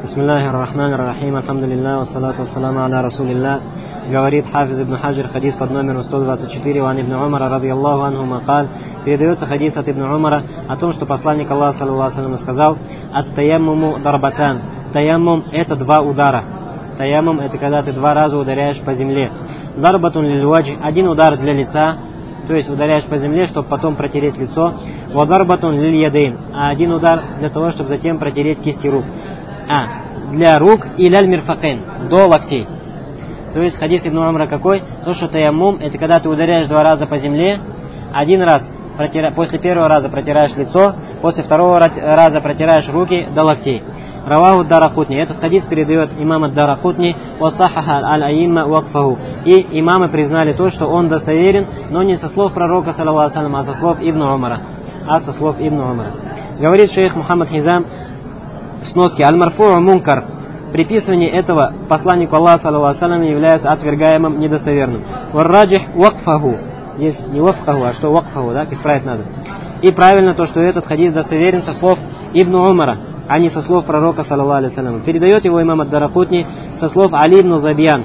Бисмиллахи р-Рахмани р-Рахим, алхамдулиллах, вассалату вассаламу аля расулиллах. Говорит хафиз ибн Хаджир, хадис под номером 124, ван ибн Умара, радийаллаху анху, макаль. Передается хадис от ибн Умара о том, что посланник Аллаха, саллаллаху алейхи ва саллям, сказал: ат-таяммуму дарбатан. Таяммум — это два удара. Таяммум — это когда ты два раза ударяешь по земле. Дарбатун лиль-вадж — один удар для лица, то есть ударяешь по земле, чтобы потом протереть лицо. Ва дарбатун лиль-ядейн, а один удар для того, чтобы затем протереть кисти рук. Для рук и ляль-мирфакейн, до локтей. То есть хадис ибн Умара какой? То, что таяммум — это когда ты ударяешь два раза по земле, один раз после первого раза протираешь лицо, после второго раза протираешь руки до локтей. Раваху ад-Даракутни. Этот хадис передает имам ад-Даракутни, вассахаха аль-аимма вакфаху. И имамы признали то, что он достоверен, но не со слов пророка, саллаллаху алейхи ва саллям, а со слов ибн Умара. Говорит шейх Мухаммад Хизам в сноске: аль-марфу'у мункар. Приписывание этого посланнику Аллаха, саллаллаху алейхи ва саллям, является отвергаемым, недостоверным. Вар-раджих вакфаху. Здесь не вакфаху, а что вакфаху, да, исправить надо. И правильно то, что этот хадис достоверен со слов ибн Умара, а не со слов пророка, саллаллаху алейхи ва саллям. Передает его имам ад-Даракутни со слов Али ибн Забьян.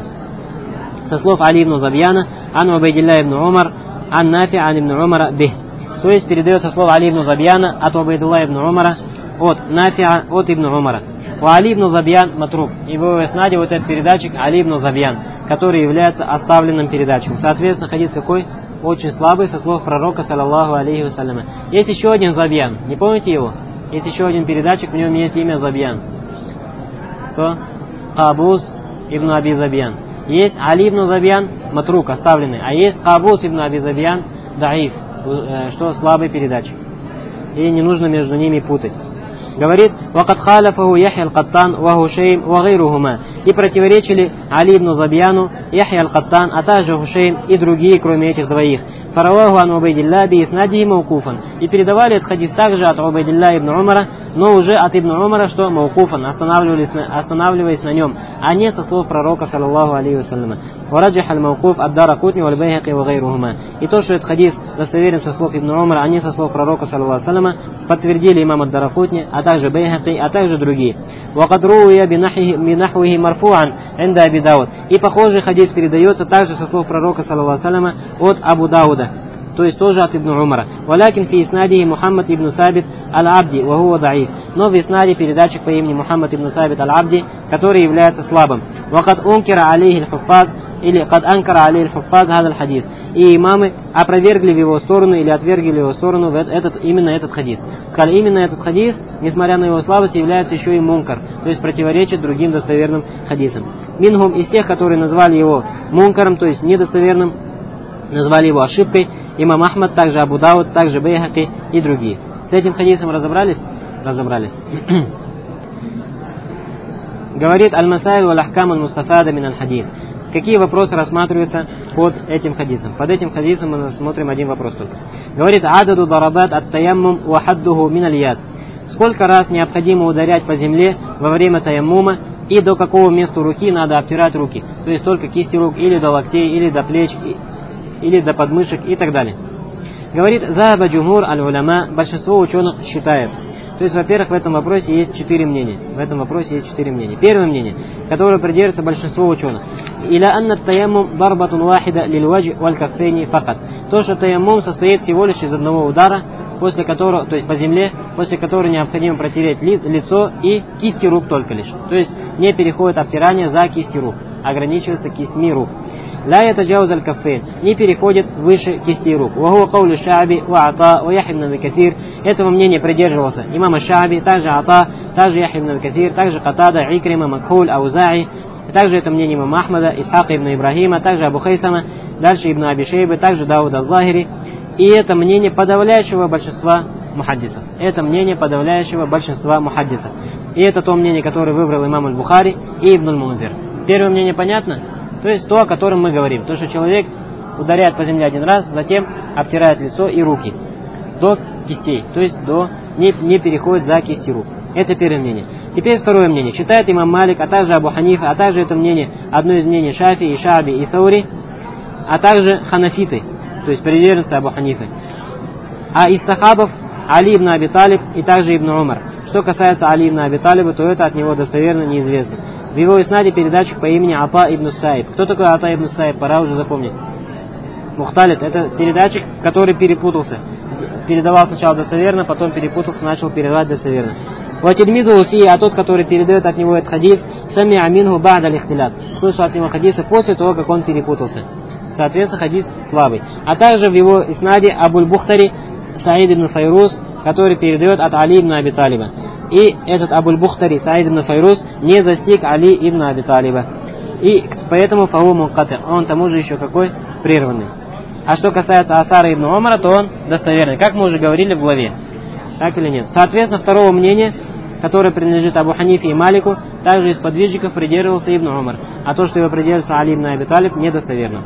Со слов Али ибн Забьяна, ан Убайдилля ибн Умар, ан Нафи ан ибн Умара бих. То есть передается слово Али ибн Забьяна от Убайдилля ибн Умара, от Нафиа, от ибн Умара. У Али ибн Забьян матрук. И в иснаде вот этот передатчик Али ибн Забьян, который является оставленным передатчиком. Соответственно, хадис какой? Очень слабый, со слов пророка, саллаллаху алейхи ва саллям. Есть еще один Забьян. Не помните его? Есть еще один передатчик, в нем есть имя Забьян. Кто? Кабус ибн Аби Забьян. Есть Али ибн Забьян матрук, оставленный. А есть Кабус ибн Аби Забьян даиф, что слабый передатчик. И не нужно между ними путать. Говорит: «Вакад халяфаху Яхья аль-Каттан ва Хушейм ва гайрухума». И противоречили Али ибн Забьяну, Яхья аль-Каттан, а также Хушейм и другие, кроме этих двоих. Фараваху ан Убайдилля би иснадихи маукуфан. И передавали этот хадис также от Убайдилля ибн Умара, но уже от ибн Умара, что маукуфан, останавливаясь на нем, а не со слов пророка, саллаллаху алейхи ва саллям. Вараджих аль-маукуф ад-Даракутни валь Байхаки ва гайрухума. И то, что этот хадис достоверен со слов ибн Умара, а не со слов пророка, саллаллаху алейхи ва саллям, подтвердили имам ад-Даракутни, а также Байхаки, а также другие. Вакад руя бинахвихи марфуан инда Аби Дауд. И похожий хадис передается также со слов пророка, саллаллаху алейхи ва саллям, от Абу Дауда, то есть тоже от ибн Умара. Валякин фи иснадихи Мухаммад ибн Сабит аль-Абди, ва хуа даиф. Но в иснаде передатчик по имени Мухаммад ибн Сабит аль-Абди, который является слабым. Вакад ункира алейхи аль-хуффаз, или кад анкара алейхи аль-хуффаз хадал хадис. И имамы опровергли в его сторону или отвергли в его сторону именно этот хадис. Сказали, именно этот хадис, несмотря на его слабость, является еще и мункар, то есть противоречит другим достоверным хадисам. Минхум, из тех, которые назвали его мункаром, то есть недостоверным, назвали его ошибкой, имам Ахмад, также Абу Дауд, также Байхаки и другие. С этим хадисом разобрались? Разобрались. Говорит аль-Масаиль валь-Ахкам аль-Мустафада мин аль-Хадис. Какие вопросы рассматриваются под этим хадисом? Под этим хадисом мы рассмотрим один вопрос только. Говорит: ададу дарабат ат-таяммум ва хаддуху мин аль-яд. Сколько раз необходимо ударять по земле во время таяммума и до какого места руки надо обтирать руки? То есть только кисти рук, или до локтей, или до плеч, или до подмышек и так далее. Говорит: заба джумхур аль-уляма. Большинство ученых считает. То есть, во-первых, в этом вопросе есть 4 мнения. Первое мнение, которое придерживается большинство ученых. Иля анна таяммум дарбатун вахида лиль вадж валь каффейни факат. То, что таяммум состоит всего лишь из одного удара, после которого, то есть по земле, после которого необходимо протереть лицо и кисти рук только лишь. То есть не переходит обтирание за кисти рук, ограничивается кистьми рук. لا يتجاوز الكفين, не переходит выше кисти рук. وهو قول الشعبي وعطاء ويحيى بن أبي كثير. Этого мнения придерживался имам Шаби, также Ата, также Яхья ибн Касир, также Катада, Икрима, Макхуль, Аузаи. Также это мнение имама Ахмада, Исхака ибн Ибрахима, также Абу Хайсама, дальше ибн Аби Шейбы, также Дауда Захири. И это мнение подавляющего большинства мухаддисов. И это то мнение, которое выбрал имам аль-Бухари и ибн аль-Мунзир. Первое мнение понятно? То есть то, о котором мы говорим. То, что человек ударяет по земле один раз, затем обтирает лицо и руки до кистей. То есть не переходит за кисти рук. Это первое мнение. Теперь второе мнение. Читает имам Малик, а также Абу Ханифа, а также это мнение, одно из мнений Шафи и Шааби и Саури, а также ханафиты, то есть приверженцы Абу Ханифы. А из сахабов Али ибн Аби Талиб и также ибн Умар. Что касается Али ибн Аби Талиба, то это от него достоверно неизвестно. В его иснаде передатчик по имени Ата ибн Саиб. Кто такой Ата ибн Саиб? Пора уже запомнить. Мухталит. Это передатчик, который перепутался. Передавал сначала достоверно, потом перепутался, начал передавать достоверно. Ватильмиду фи, а тот, который передает от него этот хадис, сами аминху ба'да лихтилят. Слышал от него хадиса после того, как он перепутался. Соответственно, хадис слабый. А также в его иснаде Абуль-Бухтари Саид ибн Файруз, который передает от Али ибн Аби Талиба. И этот Абуль-Бухтари Саид ибн Файруз не застиг Али ибн Аби Талиба. И поэтому фаху мункати, он тому же еще какой? Прерванный. А что касается Асара ибн Умара, то он достоверный, как мы уже говорили в главе. Так или нет? Соответственно, второго мнения, которое принадлежит Абу Ханифе и Малику, также из подвижников придерживался Ибн Умар. А то, что его придерживается Али ибн Аби Талиб, недостоверно.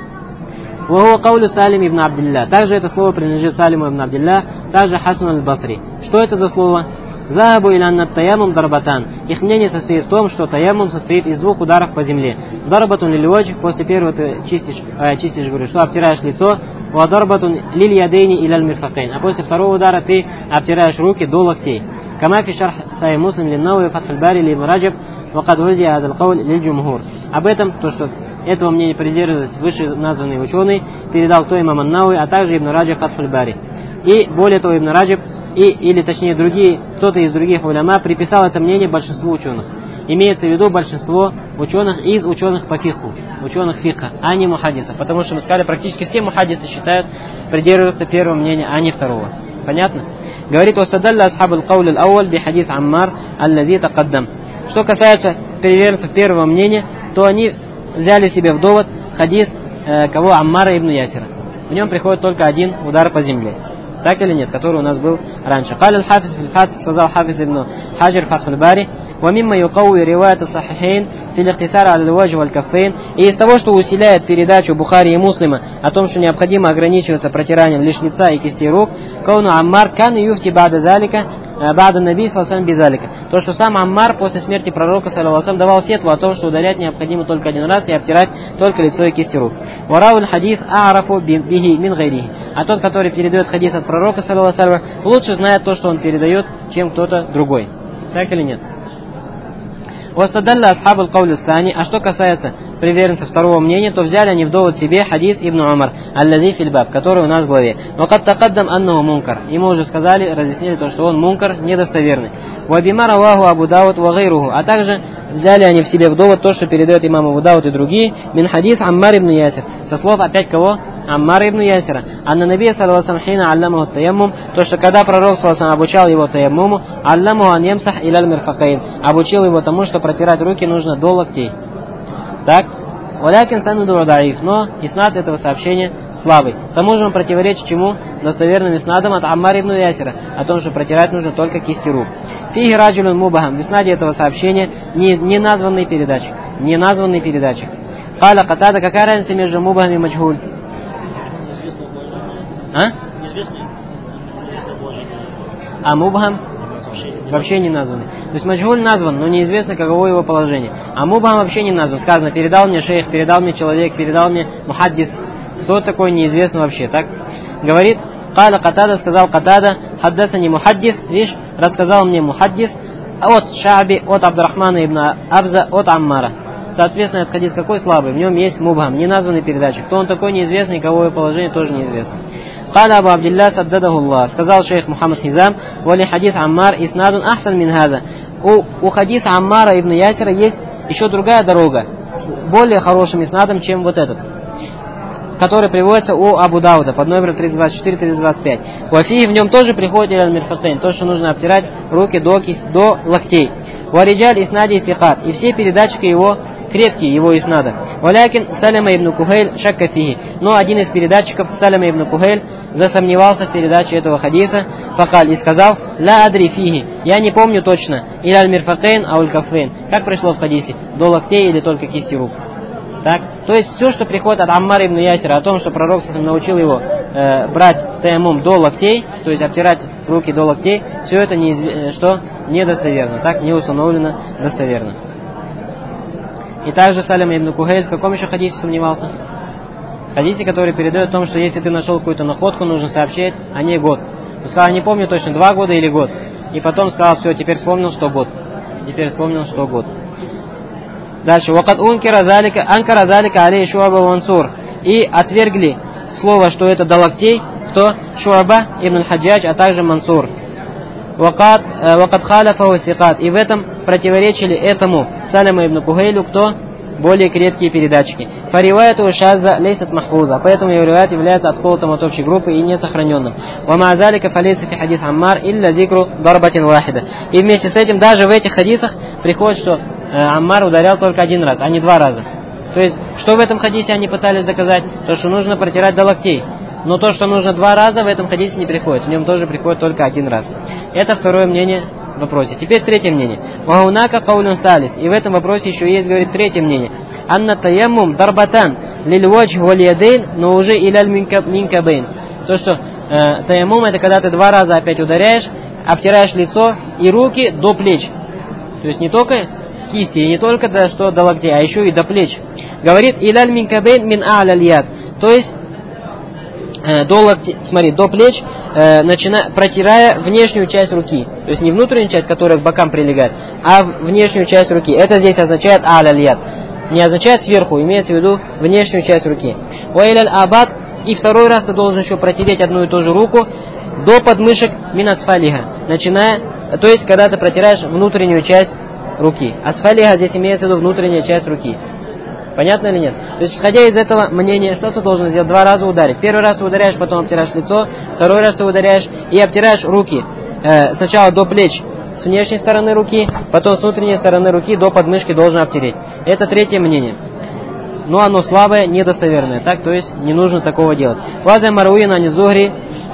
Ваху каулю Салим ибн Абдилля. Также это слово принадлежит Салиму ибн Абдилля, также Хасан аль-Басри. Что это за слово? Захабу илянна таяммум дарбатан. Их мнение состоит в том, что таяммум состоит из двух ударов по земле. Дарбатун лиль ваджх, после первого ты чистишь, говорю, что обтираешь лицо. Ва дарбатун лиль ядейни иляль мирфакейн. А после второго удара ты обтираешь руки до локтей. Кама фи шарх Сахих Муслим лин-Навави Фатхуль Бари ли Ибн Раджаб ва кад узия хазал кауль лиль-Джумхур. Об этом, то, что этого мнения придерживались вышеназванные ученые, передал то имам ан-Навави, а также Ибн Раджаб Фатхуль Бари. И более того, Ибн Раджаб, или точнее другие, кто-то из других уляма приписал это мнение большинству ученых. Имеется в виду большинство ученых из ученых по фикху, ученых фикха, а не мухаддисов. Потому что мы сказали, практически все мухаддисы считают придерживаться первого мнения, а не второго. Понятно? Говорит: «Вастадалля асхабул кауль ал-ауаль би хадис Аммар аллази тақаддам». Что касается приверженцев первого мнения, то они взяли себе в довод хадис кого? Аммара ибн Ясира. В нем приходит только один удар по земле. Так или нет, который у нас был раньше. Каль аль-Хафиз фил-Фатх, сказал Хафиз ибн Хаджар Фатхуль Бари, وَمِمَّا يُقَوِّي رِوَايَةَ الصَّحِحَيْنِ فِي الِاخْتِصَارِ عَلَى الْوَجْهِ وَالْكَفَّيْنِ. И из того, что усиляет передачу Бухари и Муслима о том, что необходимо ограничиваться протиранием лишь лица и кистей рук, кауну Аммар кан юфти ба'да залика ба'да наби саллаллаху бизалика. То, что сам Аммар после смерти пророка саллаллаху давал фетву о том, что ударять необходимо только один раз и обтирать только лицо и кисти рук. Варауль хадис аарафу бихи мин гайрихи. А тот, который передает хадис от пророка саллаллаху, лучше знает то, что он передает, чем кто-то другой. Так или нет? Вастадалля асхабул кауль ас-сани. А что касается приверженцев второго мнения, то взяли они в довод себе хадис Ибн Умар аллази фильбаб, который у нас в главе. Вакад тақаддам аннаху мункар. И мы уже сказали, разъяснили то, что он мункар, недостоверный. Вабима раваху Абу Дауд ва гайруху. А также взяли они в себе в довод то, что передает имам Абу Дауд и другие, мин хадис Аммар ибн Ясир. Со слов опять кого? Аммар ибн Ясира. Анна Наби саллаллаху хина алламаху таяммум. То, что когда пророк саллаллаху обучал его таяммуму, алламаху ан ямсах иляль мирфакейн. Обучил его тому, что протирать руки нужно до локтей. Так? Валякин санаду даиф. Но иснад этого сообщения слабый. К тому же он противоречит чему? Достоверным иснадам от Аммар ибн Ясира. О том, что протирать нужно только кисти рук. Фиги раджулун мубахам. В иснаде этого сообщения не названный передатчик. Не названный передатчик. Каля Катада. Какая разница между мубахам и маджхуль? А мубхам вообще не названы. То есть маджхуль назван, но неизвестно, каково его положение. А мубхам вообще не назван. Сказано, передал мне шейх, передал мне человек, передал мне мухаддис. Кто такой, неизвестно вообще, так? Говорит, Каля Катада, сказал Катада, хаддасани мухаддис, видишь, рассказал мне мухаддис от Шааби, от Абдурахмана ибн Абза, от Аммара. Соответственно, этот хадис какой слабый? В нем есть мубхам, не названный передатчик. Кто он такой, неизвестный, каково его положение, тоже неизвестно. Каля Абу Абдилля саддадаху Аллах. Сказал шейх Мухаммад Хизам, вали хадис Аммар иснадун ахсан мин хаза. У хадиса Аммара ибн Ясира есть еще другая дорога, с более хорошим иснадом, чем вот этот, который приводится у Абу Дауда под номером 324-325. Вафи, в нем тоже приходит иляль мирфакейн, то, что нужно обтирать руки до локтей. Вариджаль иснади фикат. И все передатчики его крепкие, его иснада. Валякин Саляма ибн Кухейль шакка фиги. Но один из передатчиков, Саляма ибн Кухейль, засомневался в передаче этого хадиса, факаль, и сказал: ла адри фиги. Я не помню точно. Иляль мирфакейн ауль кафейн. Как пришло в хадисе? До локтей или только кисти рук? Так? То есть все, что приходит от Аммара ибн Ясира, о том, что пророк научил его брать таяммум до локтей, то есть обтирать руки до локтей, все это недостоверно, так не установлено достоверно. И также Салям ибн Кухейль в каком еще хадисе сомневался? В хадисе, который передает о том, что если ты нашел какую-то находку, нужно сообщать о ней год. Он сказал, не помню точно, 2 года или год. и потом сказал: все, теперь вспомнил, что год. Дальше. Вакад анкара залика алей Шуаба Мансур. И отвергли слово, что это до локтей, кто? Шуаба ибн аль-Хаджадж, а также Мансур. Вакад халяфаху сикат. И в этом противоречили этому Салама ибн Кухейлю, кто? Более крепкие передатчики. Фариваяту шаза лейсат махфуза. Поэтому его риваят является отколотым от общей группы и несохраненным. Вама залика фалейса фи хадис Аммар илля зикру дарбатин вахида. И вместе с этим даже в этих хадисах приходит, что Аммар ударял только один раз, а не два раза. То есть, что в этом хадисе они пытались доказать? То, что нужно протирать до локтей. Но то, что нужно два раза, в этом хадисе не приходит. В нем тоже приходит только один раз. Это второе мнение в вопросе. Теперь третье мнение. Ваунака каулюн салис. И в этом вопросе еще есть, говорит, третье мнение. Анна таяммум дарбатан лильвадж валиядейн, но уже иляль минкабейн. То, что таяммум, это когда ты два раза опять ударяешь, обтираешь лицо и руки до плеч. То есть не только кисти, и не только до локтей, а еще и до плеч. Говорит, иляль минкабейн мин а'ляль яд. То есть до локтей, смотри, до плеч, протирая внешнюю часть руки. То есть не внутреннюю часть, которая к бокам прилегает, а внешнюю часть руки. Это здесь означает а'ляль яд. Не означает сверху, имеется в виду внешнюю часть руки. Уайляль абад. И второй раз ты должен еще протереть одну и ту же руку до подмышек минасфалиха. То есть когда ты протираешь внутреннюю часть руки. Асфалиха здесь имеется в виду внутренняя часть руки. Понятно или нет? То есть, исходя из этого мнения, что ты должен сделать? Два раза ударить. Первый раз ты ударяешь, потом обтираешь лицо. Второй раз ты ударяешь и обтираешь руки. Сначала до плеч с внешней стороны руки, потом с внутренней стороны руки до подмышки должен обтереть. Это третье мнение. Но оно слабое, недостоверное. Так, то есть не нужно такого делать. Ваза Маруина не Зухри.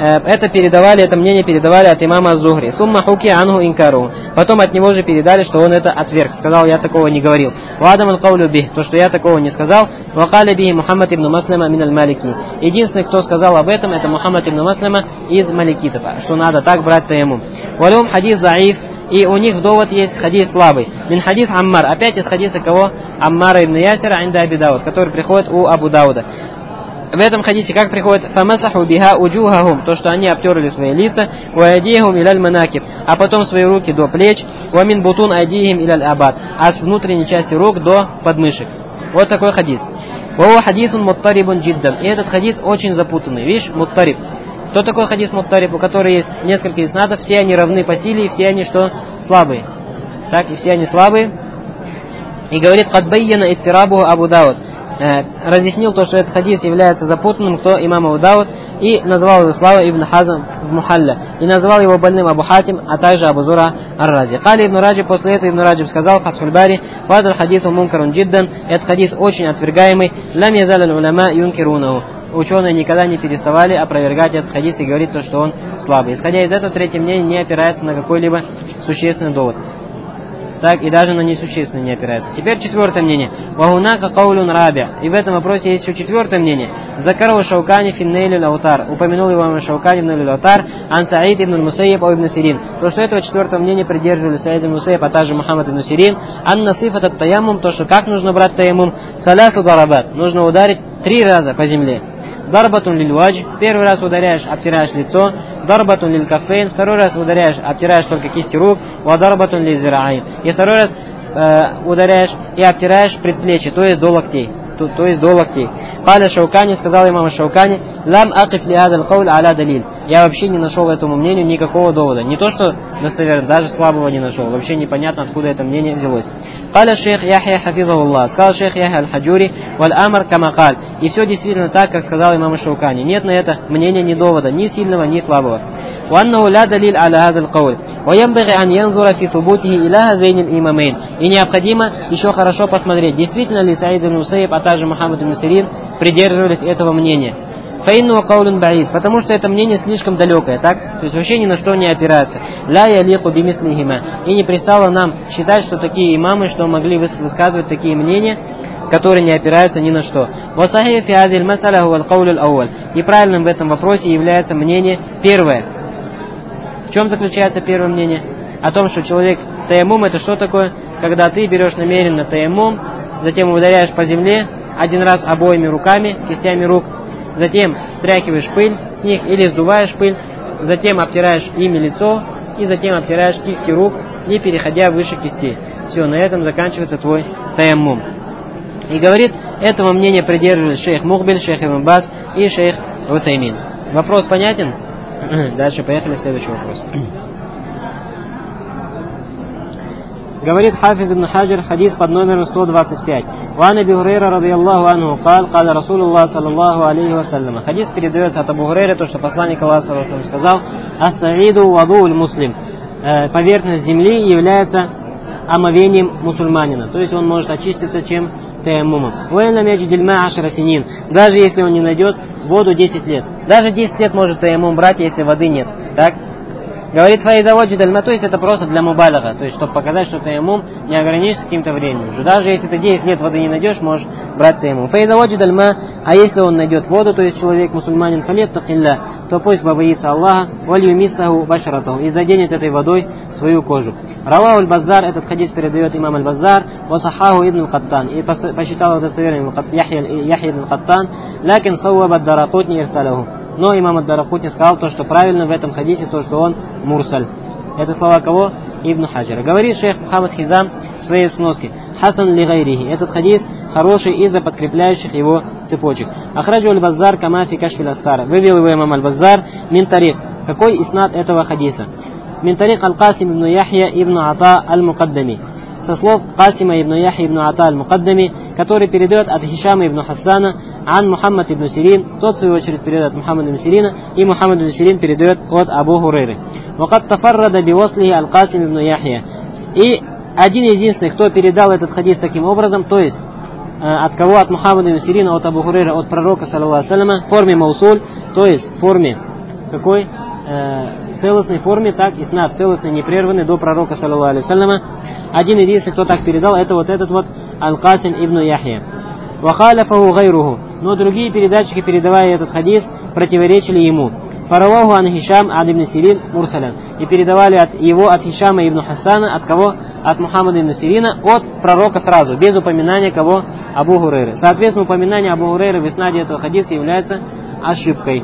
Это мнение передавали от имама Зухри. Сумма хуки анху инкару. Потом от него же передали, что он это отверг. Сказал, я такого не говорил. Вадам аль-каулю бих. То, что я такого не сказал. Вакаля бихи Мухаммад ибн Маслама мин аль-Малики. Единственный, кто сказал об этом, это Мухаммад ибн Маслама из Маликитов. Что надо так брать таяммум. Валюм хадис даиф. И у них довод есть хадис слабый. Мин хадис Аммар. Опять из хадиса кого? Аммара ибн Ясира инда Аби Дауд, который приходит у Абу Дауда. В этом хадисе как приходит? Фамасаху биха уджухахум. То, что они обтерли свои лица. Уайдихум иляль манакиб. А потом свои руки до плеч. Уамин бутун айдихим иляль абад. А с внутренней части рук до подмышек. Вот такой хадис. Вова хадисун муттарибун джиддан. И этот хадис очень запутанный. Видишь, муттариб. Кто такой хадис муттариб, у которого есть несколько иснадов, все они равны по силе, и все они что? Слабые. Так, и все они слабые. И говорит, «Кад байяна иттирабу Абу Дауд». Разъяснил то, что этот хадис является запутанным, кто имам Абу Дауд, и назвал его слава ибн Хазм в Мухалля, и назвал его больным Абу Хатим, а также Абу Зура ар-Рази. Кали ибн Раджиб, после этого ибн Раджиб сказал, Фатхуль Бари, «Вадар хадису мункарун джиддан». Этот хадис очень отвергаемый, «Лам язаль уляма юнкирунаху». Ученые никогда не переставали опровергать этот хадис и говорить то, что он слабый. Исходя из этого, третье мнение не опирается на какой-либо существенный довод. Так, и даже на несущественный не опирается. Теперь четвертое мнение. Вагунака каулюн раби. И в этом вопросе есть еще четвертое мнение. Закарова Шаукани финнейлю лаутар. Упомянул его Шаукани финнейлю лаутар. Ан Саид ибн Мусайиб о ибн Сирин. То, что этого четвертого мнения придерживались Саид ибн Мусайиб, а также Мухаммад ибн Сирин. Ан насифат ат таяммум. То, что как нужно брать таяммум. Салясу дарабат. Нужно ударить 3 раза по земле. Дарбатун лиль вадж. Первый раз ударяешь, обтираешь лицо. Дарбатун лиль кафейн. Второй раз ударяешь, обтираешь только кисти рук. Ва дарбатун лиль зираайн. И второй раз ударяешь и обтираешь предплечье, то есть до локтей. То есть до локтей. Каля Шаукани, сказал имам Шаукани, лам акиф ли адал кауль аля далиль. Я вообще не нашел этому мнению никакого довода. Не то, что достоверно, даже слабого не нашел. Вообще непонятно, откуда это мнение взялось. Каля шейх Яхья хафизахуллах. Сказал шейх Яхья аль-Хаджури, валь амар камакаль. И все действительно так, как сказал имам Шаукани. Нет на это мнения ни довода, ни сильного, ни слабого. وأنه لا دليل على هذا القول وينبغي أن ينظر في ثبوته إلى هذين الإمامين. И необходимо еще хорошо посмотреть, действительно ли Саид ибн Мусайиб, а также Мухаммад ибн Сирин придерживались этого мнения. فإنه قول بعيد, потому что это мнение слишком далекое, так? То есть вообще ни на что не опирается. لا يليق بمثلهما. И не пристало нам считать, что такие имамы, что могли высказывать такие мнения, которые не опираются ни на что. وصحيح في هذه المسألة هو القول الأول. И правильным в этом вопросе является мнение первое. В чем заключается первое мнение? О том, что человек таяммум, это что такое? Когда ты берешь намеренно таяммум, затем ударяешь по земле один раз обоими руками, кистями рук, затем стряхиваешь пыль с них или сдуваешь пыль, затем обтираешь ими лицо и затем обтираешь кисти рук, не переходя выше кистей. Все, на этом заканчивается твой таяммум. И говорит, этого мнения придерживались шейх Мухбиль, шейх Ибн Баз и шейх Усаймин. Вопрос понятен? Дальше поехали, следующий вопрос. Говорит Хафиз ибн Хаджир, хадис под номером 125. Ван Аби Хурейра радийаллаху анху кал Расулуллах саллаллаху алейхи вассалям. Хадис передается от Абу Хурейры, то, что посланник Аллаха саллаллаху алейхи вассалям сказал: «Ас-саиду ваду'уль муслим». Поверхность земли является омовением мусульманина. То есть он может очиститься чем таяммумом. Даже если он не найдет воду 10 лет. Даже 10 лет может таяммум брать, если воды нет. Так? Говорит фаидаводжи дальма, то есть это просто для мубалага, то есть чтобы показать, что таяммум не ограничится каким-то временем. Даже если ты 10 лет воды не найдешь, можешь брать таяммум. Фаидаводжи дальма, а если он найдет воду, то есть человек мусульманин, фалеттакилля, то пусть побоится Аллаха, вальюмиссаху башаратаху, и заденет этой водой свою кожу. Равау аль-Баззар, этот хадис передает имам аль-Баззар, васахаху ибн al-Каттан, и посчитал это достоверным Яхья ибн al-Каттан, лакин сауаба ад-Даракутни ирсалаху. Но имам ад-Даракутни сказал то, что правильно в этом хадисе, то, что он мурсаль. Это слова кого? Ибн Хаджира. Говорит шейх Мухаммад Хизам в своей сноске: Хасан ли гайрихи. Этот хадис хороший из-за подкрепляющих его цепочек. Ахраджу аль-Баззар кама фи кашфил астар. Вывел его имам аль-Баззар мин тарих. Какой иснад этого хадиса? Мин тарих аль-Касим ибн Яхья ибн Ата аль-Мукаддами. Со слов Касима ибн Яхья ибн Ата аль-Мукаддами, который передает от Хишама ибн Хассана, ан Мухаммад ибн Сирин, тот в свою очередь передает от Мухаммада ибн Сирина, и Мухаммад ибн Сирин передает от Абу Хурейры. Вакат тафаррада биослихи аль-Касим ибн Яхья. И один единственный, кто передал этот хадис таким образом, то есть от кого? От Мухаммада ибн Сирина, от Абу Хурейры, от пророка, саллаллаху алейхи ва саллям, в форме маусуль, то есть в форме какой? Целостной форме, так, иснад целостный, непрерванный до пророка, саллаллаху алейхи ва саллям. Один единственный, кто так передал, это вот этот вот Аль-Касим ибн Яхья. Вахаляфаху гайруху. Но другие передатчики, передавая этот хадис, противоречили ему. Фараваху ан Хишам ад ибн Сирин мурсалян. И передавали от Хишама ибн Хасана, от кого? От Мухаммада ибн Сирина, от пророка сразу, без упоминания кого? Абу Хурейры. Соответственно, упоминание Абу Хурейры в иснаде этого хадиса является ошибкой.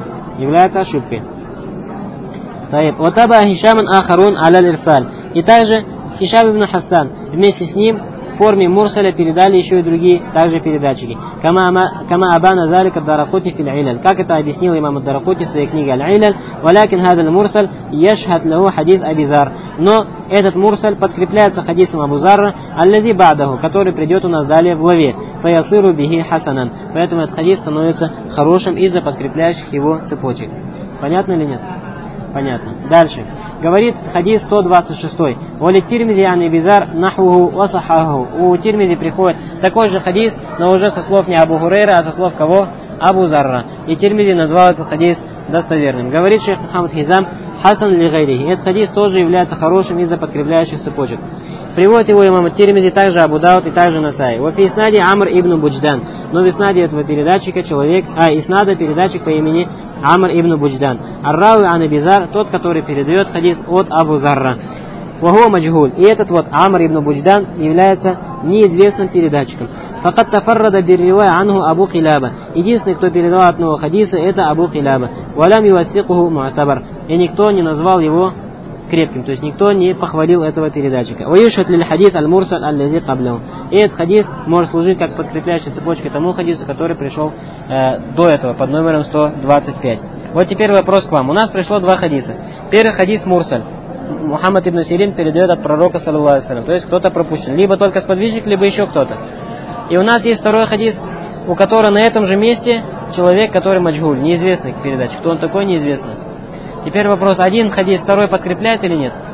Вот таба Хишаман ахарун аля ирсаль. И также Хишам ибн Хасан вместе с ним в форме мурсаля передали еще и другие также передатчики. Кама абана залика ад-Даракутни фил иляль. Как это объяснил имам ад-Даракутни в своей книге Аль-Иляль. Валякин хадал мурсаль яшхад лаху хадис Аби Зар. Но этот мурсаль подкрепляется хадисом Абу Зарра, аллади ба'даху, который придет у нас далее в главе. Фаясиру бихи хасанан. Поэтому этот хадис становится хорошим из-за подкрепляющих его цепочек. Понятно или нет? Понятно. Дальше. Говорит хадис 126. Вали Тирмизи ан Ибизар нахвуху васахаху. У Тирмизи приходит такой же хадис, но уже со слов не Абу Хурейра, а со слов кого? Абу Зарра. И Тирмизи назвал этот хадис достоверным. Говорит шейх Мухаммад Хизам: Хасан ли гайрихи. Этот хадис тоже является хорошим из-за подкрепляющих цепочек. Приводит его имам Тирмизи, также Абу Дауд и также Насай. В иснаде Амр ибн Будждан. Но в иснаде этого передатчика иснада передатчик по имени Амр ибн Будждан. Ар-Рауи ан Аби Зар, тот, который передает хадис от Абу Зарра. Вахуа маджгуль. И этот вот Амр ибн Будждан является неизвестным передатчиком. Факат тафаррада бирривая анху Абу Килаба. Единственный, кто передал от нового хадиса, это Абу Килаба. Валям ювассикуху му'табар. И никто не назвал его крепким, то есть никто не похвалил этого передатчика. Ваюшат лиль хадис аль-мурсаль аллази кабляу. И этот хадис может служить как подкрепляющая цепочка тому хадису, который пришел до этого под номером 125. Вот теперь вопрос к вам. У нас пришло два хадиса. Первый хадис мурсаль. Мухаммад ибн Сирин передает от пророка, саллаллаху алейхи ва саллям. То есть кто-то пропущен. Либо только сподвижник, либо еще кто-то. И у нас есть второй хадис, у которого на этом же месте человек, который маджгуль, неизвестный передатчик. Кто он такой, неизвестно. Теперь вопрос: один хадис, второй подкрепляет или нет?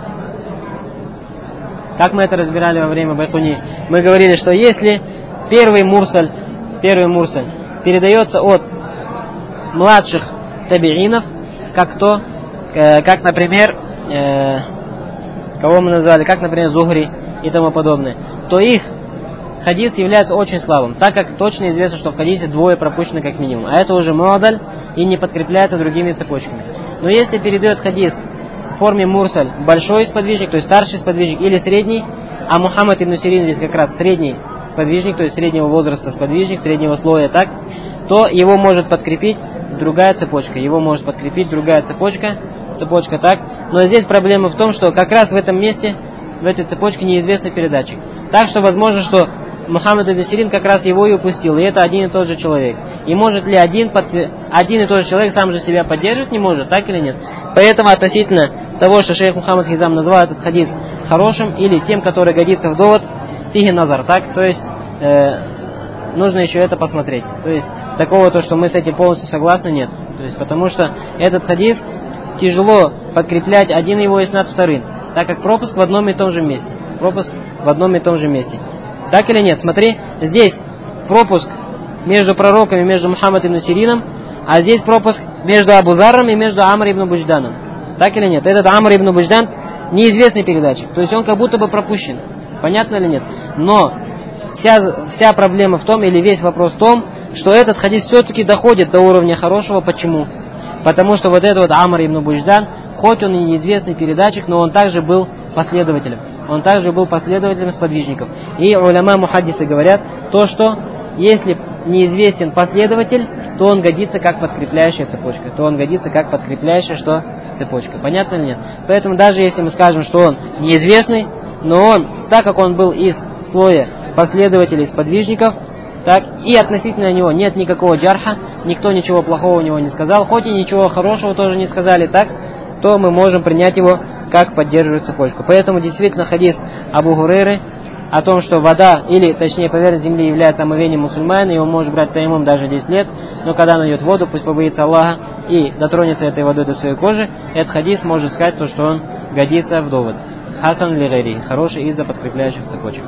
Как мы это разбирали во время Байкуни? Мы говорили, что если первый мурсаль передается от младших табиинов, как кто? Как, например, кого мы назвали, как, например, Зухри и тому подобное, то их хадис является очень слабым, так как точно известно, что в хадисе двое пропущены как минимум. А это уже муадаль и не подкрепляется другими цепочками. Но если передает хадис в форме мурсаль большой сподвижник, то есть старший сподвижник, или средний, а Мухаммад ибн Сирин здесь как раз средний сподвижник, то есть среднего возраста сподвижник, среднего слоя, так, то его может подкрепить другая цепочка. цепочка, так? Но здесь проблема в том, что как раз в этом месте, в этой цепочке неизвестный передатчик. Так что возможно, что Мухаммад ибн Сирин как раз его и упустил, и это один и тот же человек. И может ли один и тот же человек сам же себя поддерживать? Не может, так или нет? Поэтому относительно того, что шейх Мухаммад Хизам назвал этот хадис хорошим, или тем, который годится в довод, фиги назар, так? То есть нужно еще это посмотреть. То есть такого, то, что мы с этим полностью согласны, нет. То есть потому что этот хадис тяжело подкреплять один его иснад вторым, так как пропуск в одном и том же месте. Пропуск в одном и том же месте. Так или нет? Смотри, здесь пропуск между пророками, между Мухаммадом ибн Сирином, а здесь пропуск между Абу Зарром и между Амр ибн Буджданом. Так или нет? Этот Амр ибн Будждан неизвестный передатчик, то есть он как будто бы пропущен. Понятно или нет? Но вся проблема в том, или весь вопрос в том, что этот хадис все-таки доходит до уровня хорошего. Почему? Потому что вот этот вот Амр ибн Будждан, хоть он и неизвестный передатчик, но он также был последователем. Он также был последователем сподвижников. И уляма мухаддисы говорят, то, что если неизвестен последователь, то он годится как подкрепляющая цепочка. То он годится как подкрепляющая что? Цепочка. Понятно или нет? Поэтому даже если мы скажем, что он неизвестный, но он, так как он был из слоя последователей сподвижников, так, и относительно него нет никакого джарха, никто ничего плохого у него не сказал, хоть и ничего хорошего тоже не сказали, так, то мы можем принять его как поддерживает цепочку. Поэтому действительно хадис Абу Хурейры о том, что вода, или точнее поверхность земли является омовением мусульманина, и он может брать таяммум даже 10 лет, но когда найдет воду, пусть побоится Аллаха и дотронется этой водой до своей кожи, этот хадис может сказать то, что он годится в довод. Хасан ли гайри, хороший из-за подкрепляющих цепочек.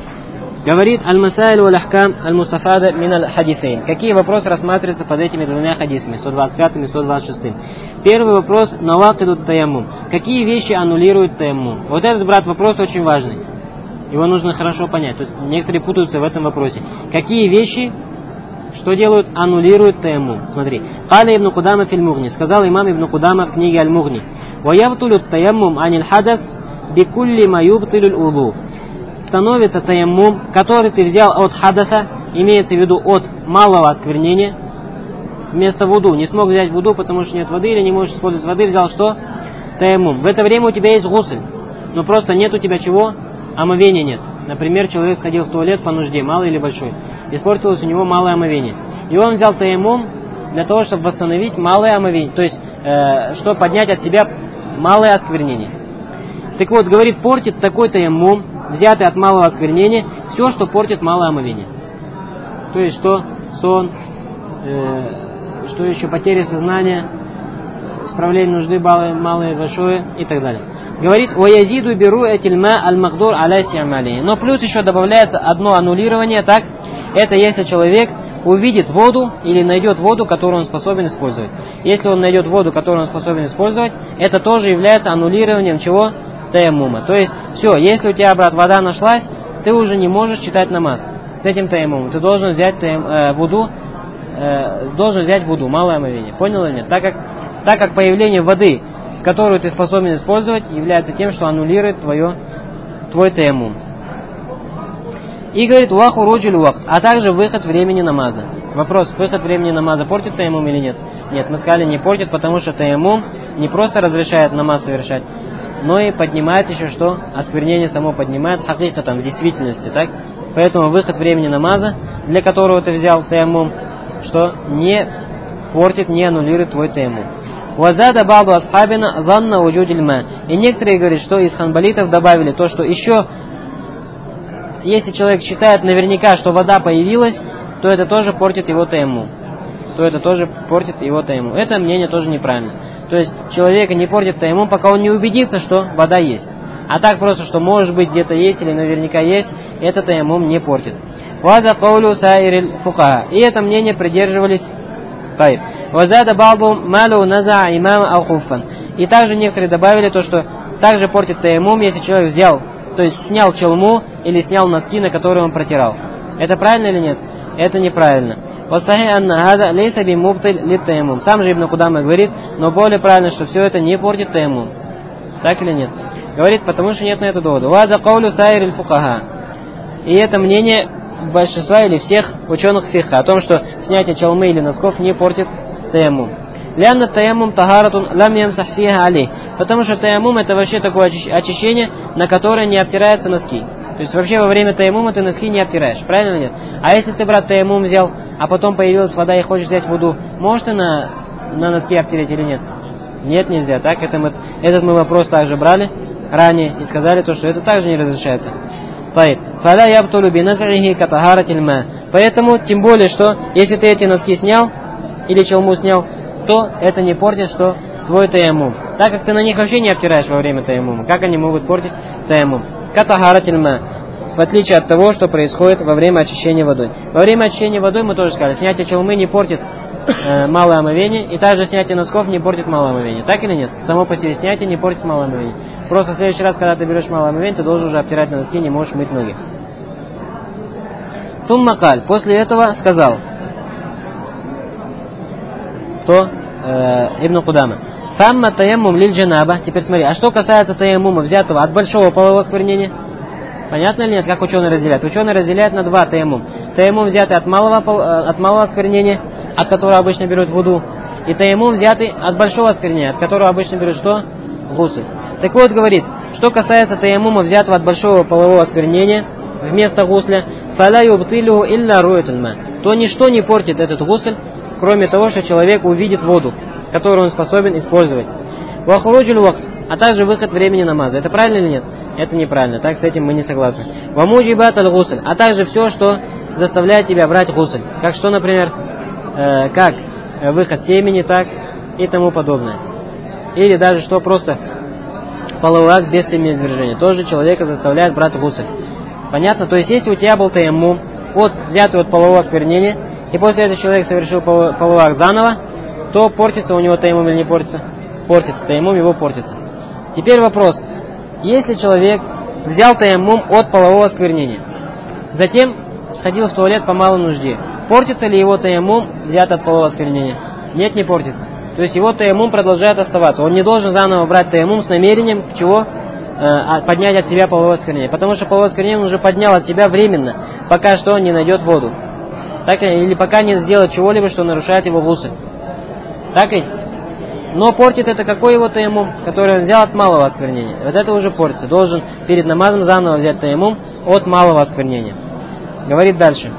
Говорит аль-масаиль валь-ахкам аль-мустафада мин аль-хадисейн. Какие вопросы рассматриваются под этими двумя хадисами, 125 и 126? Первый вопрос – навакидут таяммум. Какие вещи аннулируют таяммум? Вот этот, брат, вопрос очень важный. Его нужно хорошо понять. То есть некоторые путаются в этом вопросе. Какие вещи, что делают, аннулируют таяммум? Смотри. Каля ибн Кудама филь Мугни. Сказал имам ибн Кудама в книге Аль-Мугни. Ва явтулют таяммум аниль хадас бикулли ма юбтилюль уду. Становится таяммум, который ты взял от хадаса, имеется в виду от малого осквернения, вместо вуду. Не смог взять вуду, потому что нет воды, или не можешь использовать воды, взял что? Таяммум. В это время у тебя есть гусль, но просто нет у тебя чего? Омовения нет. Например, человек сходил в туалет по нужде, малый или большой. Испортилось у него малое омовение. И он взял таяммум для того, чтобы восстановить малое омовение, то есть, чтобы поднять от себя малое осквернение. Так вот, говорит, портит такой таяммум, взятый от малого осквернения, все, что портит малое омовение. То есть, что? Сон, что еще? Потеря сознания, исправление нужды малое, большое и так далее. Говорит, «Оязиду беру этильма аль-магдур аляйси амали». Но плюс еще добавляется одно аннулирование, так? Это если человек увидит воду или найдет воду, которую он способен использовать. Если он найдет воду, которую он способен использовать, это тоже является аннулированием чего? Таяммума. То есть, все, если у тебя, брат, вода нашлась, ты уже не можешь читать намаз с этим таяммумом. Ты должен взять вуду, малое омовение. Понял или нет? Так как появление воды, которую ты способен использовать, является тем, что аннулирует твой таяммум. И говорит, ваху руджуль вахт, а также выход времени намаза. Вопрос, выход времени намаза портит таяммум или нет? Нет, мы сказали, не портит, потому что таяммум не просто разрешает намаз совершать, но и поднимает еще что? Осквернение само поднимает, хакикатан, в действительности, так? Поэтому выход времени намаза, для которого ты взял таяммум, что не портит, не аннулирует твой таяммум. Вазада баду асхабина занна уджудиль ма. И некоторые говорят, что из ханбалитов добавили то, что еще, если человек считает наверняка, что вода появилась, то это тоже портит его таяммум. Это мнение тоже неправильно. То есть человека не портит таяммум, пока он не убедится, что вода есть. А так просто, что может быть где-то есть или наверняка есть, это таяммум не портит. Ваза каулю саириль фукаха. И это мнение придерживались. Вазада балду малу наза имама алхуфан. И также некоторые добавили то, что также портит таяммум, если человек взял, то есть снял челму или снял носки, на которые он протирал. Это правильно или нет? Это неправильно. Сам же Ибн Кудама говорит, но более правильно, что все это не портит таяммум. Так или нет? Говорит, потому что нет на это довода. Ваза каулю саириль фукаха. И это мнение большинства или всех ученых фикха о том, что снятие чалмы или носков не портит таяммум. Лянна таяммум тахаратун лам ямсах фиха алей. Потому что таяммум это вообще такое очищение, на которое не обтираются носки. То есть вообще во время таяммума ты носки не обтираешь, правильно или нет? А если ты, брат, таяммум взял, а потом появилась вода и хочешь взять вуду, можешь ты на носки обтереть или нет? Нет, нельзя. Так, этот мы вопрос также брали ранее и сказали, что это также не разрешается. Поэтому, тем более, что если ты эти носки снял, или челму снял, то это не портит, что твой таяммум. Так как ты на них вообще не обтираешь во время таяммума, как они могут портить таяммум? Катахаратильма, в отличие от того, что происходит во время очищения водой. Во время очищения водой мы тоже сказали, снятие челмы не портит малое омовение, и также снятие носков не портит малое омовение. Так или нет? Само по себе снятие не портит малое омовение. Просто в следующий раз, когда ты берешь малое омовение, ты должен уже обтирать на носки, не можешь мыть ноги. Суммакаль, после этого сказал, кто? Ибн Кудама. Фамма таяммум лиль джанаба. Теперь смотри, а что касается таяммума, взятого от большого полового осквернения? Понятно или нет, как ученые разделяют? Ученые разделяют на два таяммум. Таяммум взятый от малого осквернения, от которого обычно берут вуду, и таяммум взятый от большого осквернения, от которого обычно берут что? Гусль. Так вот, говорит, что касается таяммума, взятого от большого полового осквернения, вместо гусля, фаля юбтилюху илля руэтульма, то ничто не портит этот гусль, кроме того, что человек увидит воду, которую он способен использовать. Вахуруджуль вакт, а также выход времени намаза. Это правильно или нет? Это неправильно, так с этим мы не согласны. Вамуджибат аль-гусль, а также все, что заставляет тебя брать гусль. Как что, например, как выход семени, так и тому подобное. Или даже что просто половой акт без семяизвержения. Тоже человека заставляет брать гусль. Понятно? То есть, если у тебя был таяммум, взятый от полового осквернения, и после этого человек совершил половой акт заново, то портится у него таяммум или не портится? Портится, таяммум его портится. Теперь вопрос. Если человек взял таяммум от полового осквернения, затем сходил в туалет по малой нужде, портится ли его таяммум, взят от полового осквернения? Нет, не портится. То есть его таяммум продолжает оставаться. Он не должен заново брать таяммум с намерением, чего? Поднять от себя половое осквернение. Потому что половое осквернение он уже поднял от себя временно, пока что он не найдет воду. Так, или пока не сделает чего-либо, что нарушает его гусль. Так ведь? Но портит это какой его таяммум, который он взял от малого осквернения. Вот это уже портится. Должен перед намазом заново взять таяммум от малого осквернения. Говорит дальше.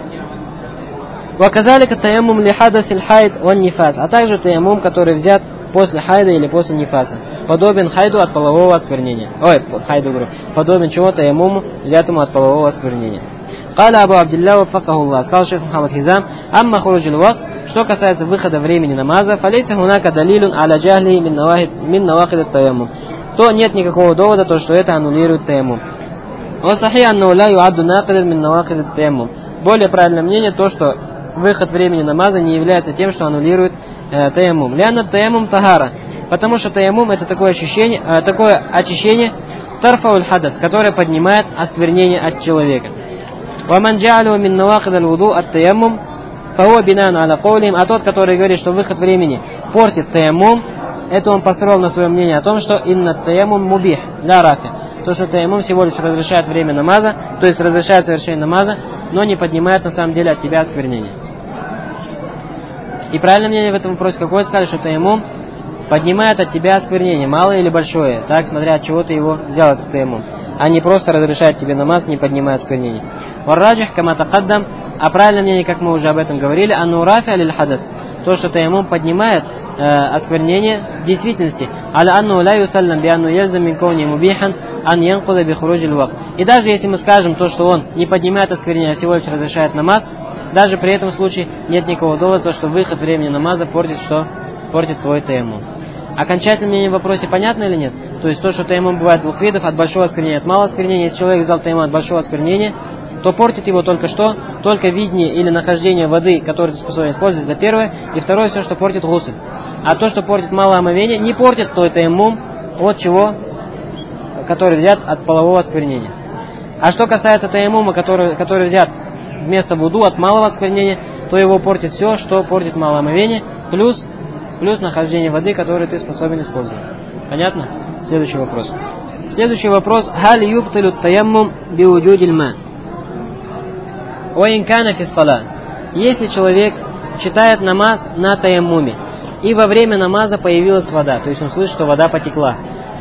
Ваказалика таяммум ли хадасиль хайд ван нифас. А также таяммум, который взят после хайда или после нифаса. Подобен хайду от полового осквернения. Хайду говорю. Подобен чего таяммуму, взятому от полового осквернения. Каля Абу Абдилля вафакахуллах. Сказал шейх Мухаммад Хизам, амма хуруджил вакт. Что касается выхода времени намаза, фалейса хунака далилун аля джахли мин навакид таяммум. То нет никакого довода, то что это аннулирует таяммум. Васахи анну ла юадду накидат мин навакид таяммум. Более правильное мнение то, что выход времени намаза не является тем, что аннулирует таяммум. Ляна таяммум тахара. Потому что таяммум это такое очищение тарфауль хадас, которое поднимает осквернение от человека. Ваман джа'алу мин навакид аль-вуду ат-таяммум фао бинан аля каулим. А тот, который говорит, что выход времени портит таяммум, это он построил на свое мнение о том, что инна таяммум мубих ля рафи. То, что таяммум всего лишь разрешает время намаза, то есть разрешает совершение намаза, но не поднимает на самом деле от тебя осквернение. И правильное мнение в этом вопросе какое? Сказали, что таяммум поднимает от тебя осквернение, малое или большое, так, смотря от чего ты его взял, этот таяммум, а не просто разрешает тебе намаз, не поднимая осквернение. Варраджих кама такаддам. А правильное мнение, как мы уже об этом говорили, анну рафи аль хадат. То, что таяммум поднимает осквернение в действительности. Аля анну ла юсаллам би анну ялзам мин кауни мубихан ан янкуда би хуруджил вакт. И даже если мы скажем то, что он не поднимает осквернение, а всего лишь разрешает намаз, даже при этом случае нет никакого довода, то, что выход времени намаза портит твой таяммум. Окончательное мнение в вопросе понятно или нет? То есть то, что таяммум бывает двух видов, от большого осквернения, от малого осквернения. Если человек взял таяммум от большого осквернения, то портит его только что? Только видение или нахождение воды, которую ты способен использовать, за первое. И второе, все, что портит гусль. А то, что портит малое омовение, не портит твой таяммум от чего? Который взят от полового осквернения. А что касается таяммума, который взят вместо вуду от малого осквернения, то его портит все, что портит малое омовение, плюс нахождение воды, которую ты способен использовать. Понятно? Следующий вопрос. Следующий вопрос. Халь юбтилю таяммум биуджудиль ма. Если человек читает намаз на таяммуме, и во время намаза появилась вода, то есть он слышит, что вода потекла.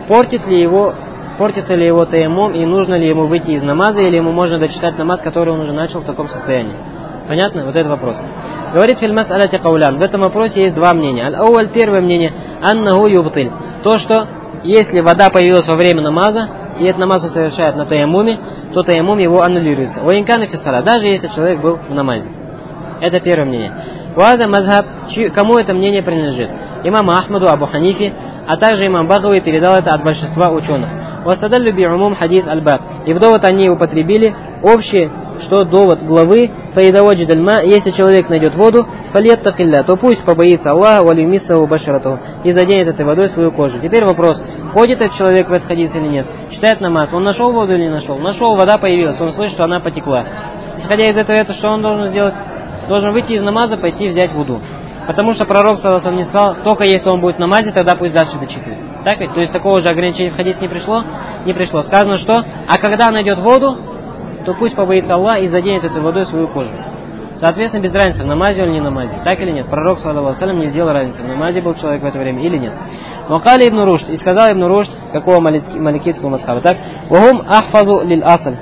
Портится ли его таяммум, и нужно ли ему выйти из намаза, или ему можно дочитать намаз, который он уже начал в таком состоянии? Понятно? Вот этот вопрос. Говорит фильмас аляти каулян. В этом вопросе есть два мнения. Аль-ауаль, первое мнение, аннаху юбтиль. То, что если вода появилась во время намаза, и этот намаз он совершает на таяммуме, то таяммум его аннулируется. Уинкана фиссала, даже если человек был в намазе. Это первое мнение. Уаза мазхаб, кому это мнение принадлежит? Имаму Ахмаду, Абу Ханифе, а также имам Багави передал это от большинства ученых. Васадаллю би'умум хадис аль-баб. И в довод они употребили общий, что довод главы, фаидаваджид аль-ма, если человек найдет воду, фальяттахилля, то пусть побоится Аллаха, валимиссаху башаратуху, и заденет этой водой свою кожу. Теперь вопрос, ходит этот человек в этот хадис или нет? Читает намаз, он нашел воду или не нашел? Нашел, вода появилась, он слышит, что она потекла. Исходя из этого, что он должен сделать? Должен выйти из намаза, пойти взять вуду. Потому что пророк саллаллаху алейхи ва саллям не сказал, только если он будет в намазе, тогда пусть дальше дочитывает. Так ведь? То есть такого же ограничения в хадис не пришло? Не пришло. Сказано, что, а когда найдет воду, то пусть побоится Аллах и заденет этой водой свою кожу. Соответственно, без разницы, в намазе он или не намазе. Так или нет? Пророк саллаллаху алейхи ва саллям не сделал разницы, в намазе был человек в это время или нет. Вакали ибн Рушд, и сказал ибн Рушд, какого маликитского масхаба, так? Вахум ахфазу лиль асаль.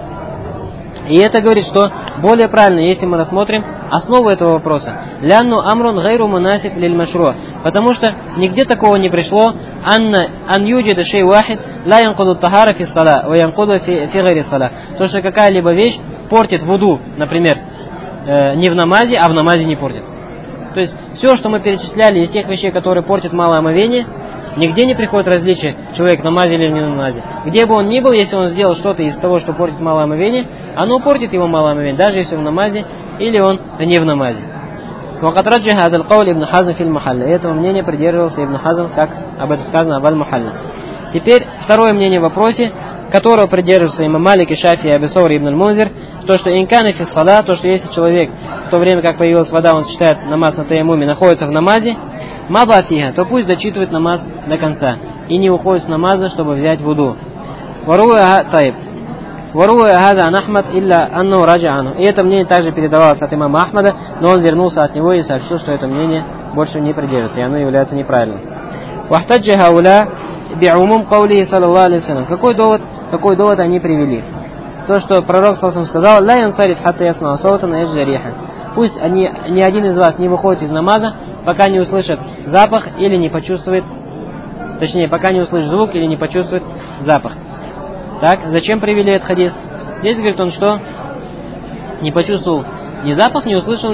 И это говорит, что более правильно, если мы рассмотрим основу этого вопроса. Лянну амрун гайру мунасиб лиль машру. Потому что нигде такого не пришло. Ан юджида шей вахид ла янкуду тахара фи сала, ва янкуду фи гайри сала. То, что какая-либо вещь портит вуду, например, не в намазе, а в намазе не портит. То есть все, что мы перечисляли из тех вещей, которые портят малое омовение, нигде не приходит различие, человек в намазе или не в намазе. Где бы он ни был, если он сделал что-то из того, что портит малое омовение, оно портит его малое омовение, даже если он в намазе или он не в намазе. وقد رجح هذا القول ابن حزم في المحلى. Этого мнения придерживался Ибн Хазм, как об этом сказано в Аль-Мухалля. Теперь второе мнение в вопросе, которого придерживается имам Малик и Шафи и Абу Саур и Ибн аль-Мунзир, то, что инкана фи сала, то, что если человек в то время, как появилась вода, он читает намаз на таяммуме, находится в намазе, маба фиха, то пусть дочитывает намаз до конца и не уходит с намаза, чтобы взять вуду. Варуя гада ан Ахмад илля анну раджа'ану. И это мнение также передавалось от имама Ахмада, но он вернулся от него и сообщил, что это мнение больше не придерживается, и оно является неправильным. Вахтаджи хауля би'умум каули саллаллаху алейхи ва саллям. Какой довод они привели? То, что пророк саллаллаху алейхи ва саллям сказал, ла янсариф хатта ясмау саутан яджи риха. Пусть ни один из вас не выходит из намаза, пока не услышит запах или не почувствует, точнее, пока не услышит звук или не почувствует запах. Так, зачем привели этот хадис? Здесь говорит он, что не почувствовал ни запах, не услышал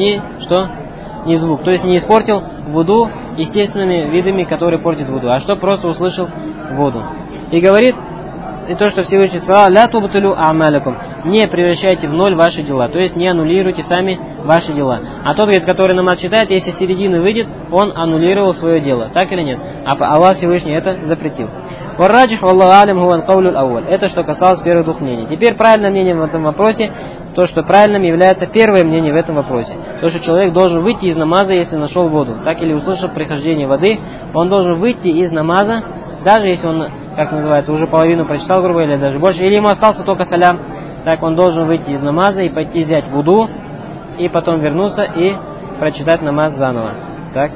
ни звук. То есть не испортил вуду естественными видами, которые портят вуду, а что просто услышал воду. И говорит, и то, что Всевышний сказал, ля тубтулю амалякум, не превращайте в ноль ваши дела, то есть не аннулируйте сами ваши дела. А тот, говорит, который намаз читает, если с середины выйдет, он аннулировал свое дело, так или нет? А Аллах Всевышний это запретил. Варраджих валлаху алям хуан каулюл ауаль. Это что касалось первых двух мнений. Теперь правильным мнением в этом вопросе, то, что правильным является первое мнение в этом вопросе. То, что человек должен выйти из намаза, если нашел воду. Так или услышал прихождение воды, он должен выйти из намаза, даже если он, как называется, уже половину прочитал, грубо, или даже больше, или ему остался только салям, так он должен выйти из намаза и пойти взять вуду, и потом вернуться и прочитать намаз заново. Так.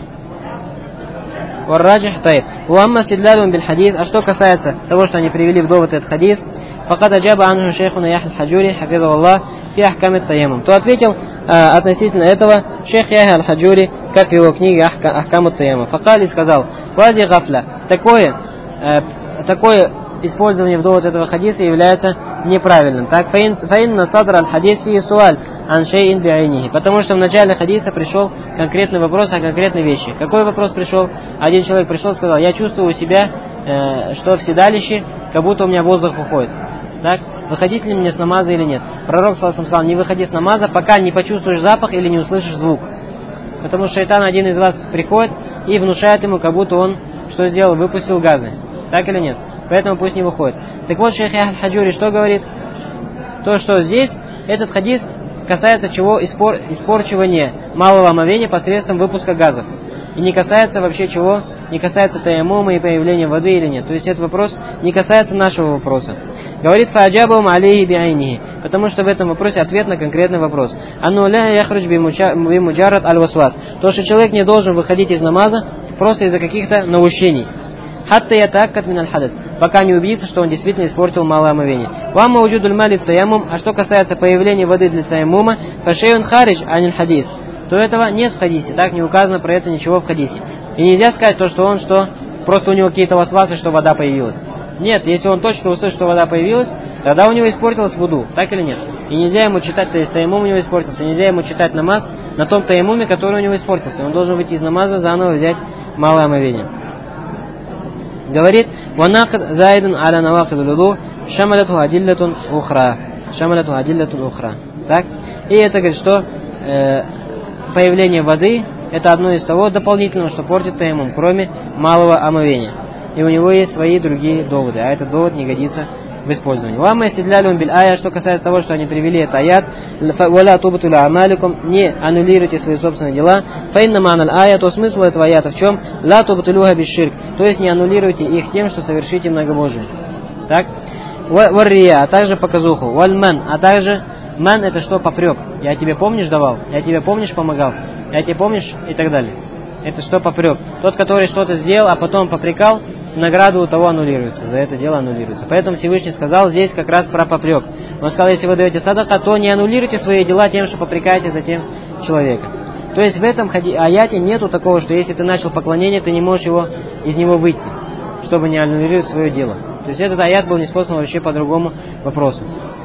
Варраджих тайб. Уамма сидлялун биль хадис. А что касается того, что они привели в довод этот хадис, факад аджаба анху шейхуна Яхья аль-Хаджури, хафизаху Аллах, фи ахкам ат-таяммум. То ответил относительно этого шейх Яхья аль-Хаджури, как в его книге Ахкам ат-таяммум. Факали сказал, вади гафля. Такое использование в довод этого хадиса является неправильным. Так, фаинна садр аль-хадис фи суаль ан шейин би'айнихи. Потому что в начале хадиса пришел конкретный вопрос о конкретной вещи. Какой вопрос пришел? Один человек пришел и сказал, я чувствую у себя, что в седалище, как будто у меня воздух уходит. Так, выходить ли мне с намаза или нет? Пророк саллаллаху алейхи ва саллям сказал, не выходи с намаза, пока не почувствуешь запах или не услышишь звук. Потому что шайтан один из вас приходит и внушает ему, как будто он что сделал? Выпустил газы. Так или нет? Поэтому пусть не выходит. Так вот, шейх Яхья аль-Хаджури что говорит? То, что здесь этот хадис касается чего? Испорчивания малого омовения посредством выпуска газов. И не касается вообще чего? не касается таяммума и появления воды или нет. То есть этот вопрос не касается нашего вопроса. Говорит фаджабум алейхи биайнихи, потому что в этом вопросе ответ на конкретный вопрос. Анну ля яхруж бимуджаррат аль-васвас. То, что человек не должен выходить из намаза просто из-за каких-то наущений. Хатта ятаккат мин аль-хадат, пока не убедится, что он действительно испортил малое омовение. Вам маужудуль малит таяммум, а что касается появления воды для таяммума, фашейун харидж аниль хадис, то этого нет в хадисе, так не указано про это ничего в хадисе. И нельзя сказать то, что он, просто у него какие-то васвасы, что вода появилась. Нет, если он точно услышит, что вода появилась, тогда у него испортилась вуду, так или нет? И нельзя ему читать, то есть таяммум у него испортился, нельзя ему читать намаз на том таяммуме, который у него испортился. Он должен выйти из намаза, заново взять малое омовение. Говорит, ванакд зайдан аля навакид луду шамалату адиллатун ухра. Шамалату адиллатун ухра. Так? И это говорит, что появление воды это одно из того дополнительного, что портит таяммум, кроме малого омовения. И у него есть свои другие доводы, а этот довод не годится в использовании. Ламма истидляли биль ая, что касается того, что они привели это аят, валя тубатуля амаликум, не аннулируйте свои собственные дела, фаинна маналь ая, то смысл этого аята в чем? Ла тубатулюха бишширк, то есть не аннулируйте их тем, что совершите многобожие. Так? Варрия, а также показуху, вальман, а также ман это что? Попрек. Я тебе помнишь давал, я тебе помнишь помогал, я тебе помнишь и так далее. Это что попрек? Тот, который что-то сделал, а потом попрекал, награда у того аннулируется, за это дело аннулируется. Поэтому Всевышний сказал здесь как раз про попрек. Он сказал, если вы даете садака, то не аннулируйте свои дела тем, что попрекаете затем человека. То есть в этом аяте нету такого, что если ты начал поклонение, ты не можешь из него выйти, чтобы не аннулировать свое дело. То есть этот аят был неспослан вообще по другому вопросу.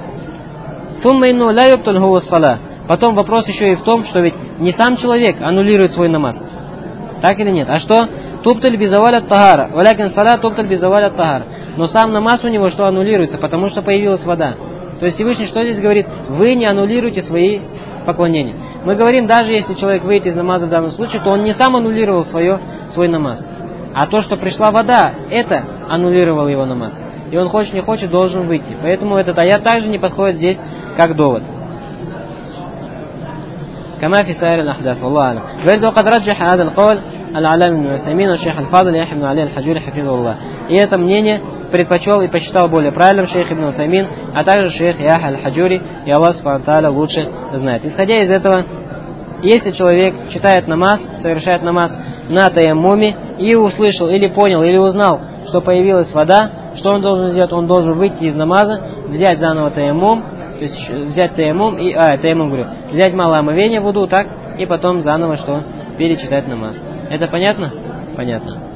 Потом вопрос еще и в том, что ведь не сам человек аннулирует свой намаз. Так или нет? А что? Тупталь бизаваля тагара. Валякин саля тупталь бизаваля тагара. Но сам намаз у него что аннулируется? Потому что появилась вода. То есть Всевышний что здесь говорит? Вы не аннулируете свои поклонения. Мы говорим, даже если человек выйдет из намаза в данном случае, то он не сам аннулировал свой намаз. А то, что пришла вода, это аннулировало его намаз. И он хочет не хочет, должен выйти. Поэтому этот аят также не подходит здесь как довод. كما في سائر الأحداث والله أعلم. говорит, وقد رجح هذا القول العلامة ابن عثيمين والشيخ الفاضل يحيى بن علي الحجوري حفظه الله. И это мнение предпочел и посчитал более правильным шейх ибн Усаймин, а также шейх Яхья аль-Хаджури, и Аллах субхану ва тааля лучше знает. Исходя из этого, если человек читает намаз, совершает намаз на таяммуме и услышал, или понял, или узнал, что появилась вода, что он должен сделать? Он должен выйти из намаза, взять заново таяммум, то есть взять таяммум взять малое омовение вуду, так, и потом заново что? Перечитать намаз. Это понятно? Понятно.